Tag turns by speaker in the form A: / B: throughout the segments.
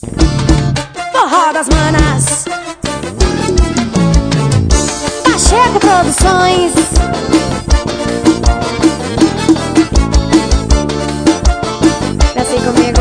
A: Forró das Manas, Pacheco Produções. Desce comigo.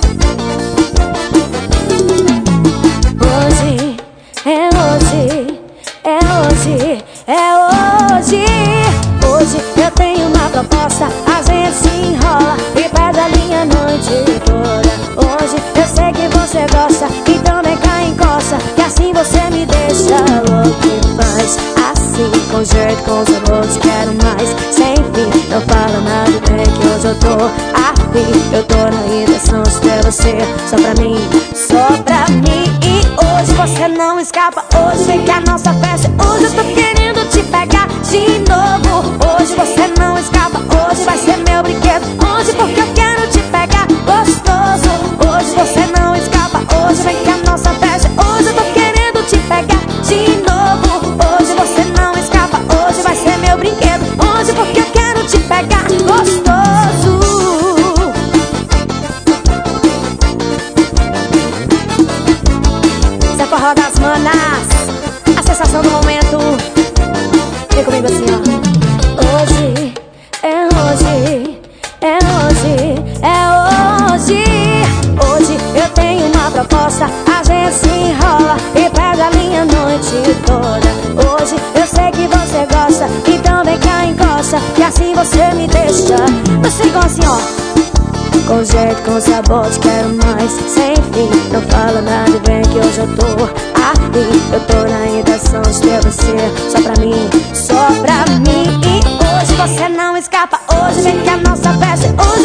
A: Hoje, é hoje, é hoje, é hoje. Hoje eu tenho uma proposta, a gente se enrola e perde a linha a noite toda. Hoje eu sei que você gosta, então vem cá, encosta, que assim você me deixa louco e faz assim, com jeito, com sabor, te quero mais, sem fim. Não fala nada, bem que hoje eu tô afim, eu tô na intenção de ter você só pra mim, só pra mim. E hoje você não escapa, hoje vem que a nossa festa, hoje eu tô querendo te pegar de novo. Hoje você não escapa, hoje vai ser meu brinquedo, hoje porque eu quero te pegar gostoso. Hoje você não escapa, hoje vem que a nossa festa, hoje eu tô querendo te pegar de novo. Hoje você não escapa, hoje vai ser meu brinquedo, hoje porque eu quero te pegar gostoso. Isso é Forró das Manas, a sensação do momento. Vem comigo assim, ó. Hoje, é hoje, é hoje, é hoje. Hoje eu tenho uma proposta, a gente se enrola e pega a linha a noite toda. Hoje eu sei que você gosta, então vem cá, encosta, que assim você me deixa. Você ficou assim, ó. Com jeito, com sabor, te quero mais, sem fim. Não fala nada, vem que hoje eu tô afim, eu tô na intenção de ter você só pra mim, só pra mim. E hoje você não escapa, hoje vem que a nossa festa, hoje